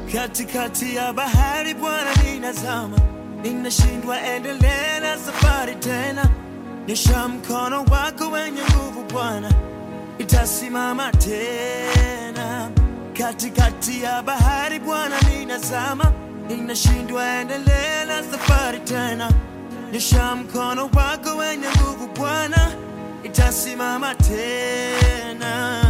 Katikati ya bahari Bwana ninazama, ninashindwa endelea na safari tena. Nyosha mkono wako wenye nguvu Bwana, itasimama tena. Katikati ya bahari Bwana ninazama, ninashindwa endelea na safari tena. Nyosha mkono wako wenye nguvu Bwana, itasimama tena.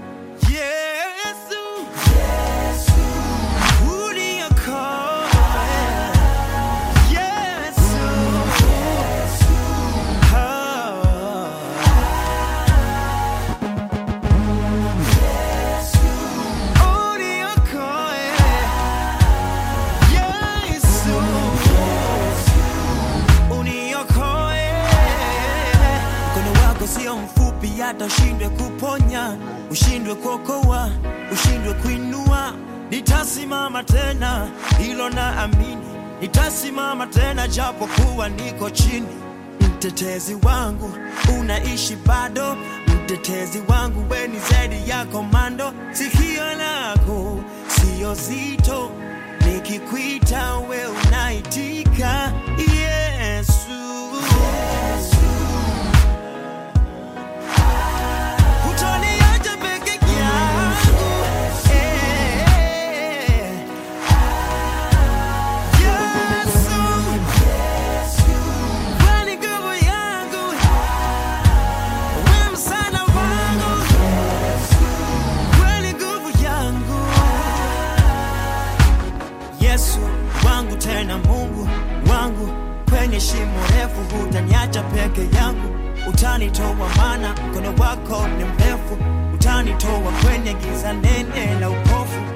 Sio mfupi hata ushindwe kuponya, ushindwe kuokoa, ushindwe kuinua. Nitasimama tena, hilo na amini. Nitasimama tena japo kuwa niko chini. Mtetezi wangu unaishi bado, mtetezi wangu wewe ni zaidi ya komando. Sikio lako sio zito, nikikuita wewe unaitika. Yesu, Yesu wangu tena Mungu wangu, kwenye shimo refu hutaniacha peke yangu. Utanitoa maana mkono wako ni mrefu, utanitoa kwenye giza nene la upofu.